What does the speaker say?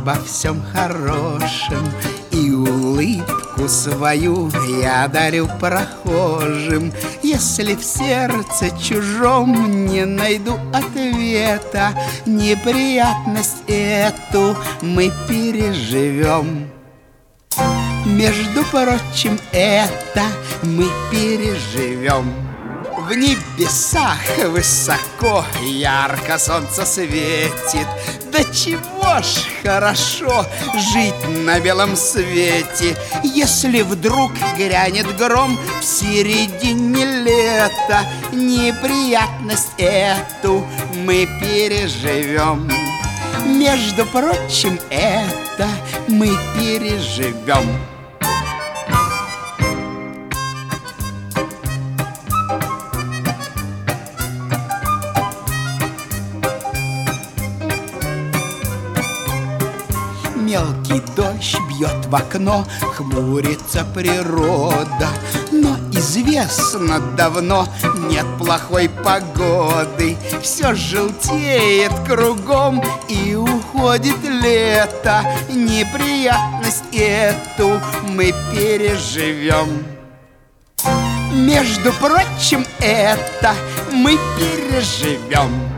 обо всем хорошем, и улыбку свою я дарю прохожим. Если в сердце чужом не найду ответа, неприятность эту мы переживем. Между прочим, это мы переживем. В небесах высоко ярко солнце светит. Да чего ж хорошо жить на белом свете. Если вдруг грянет гром в середине лета, неприятность эту мы переживем. Между прочим, это мы переживем. Мелкий дождь бьет в окно, хмурится природа. Но известно давно, нет плохой погоды. Все желтеет кругом и уходит лето. Неприятность эту мы переживем. Между прочим, это мы переживем.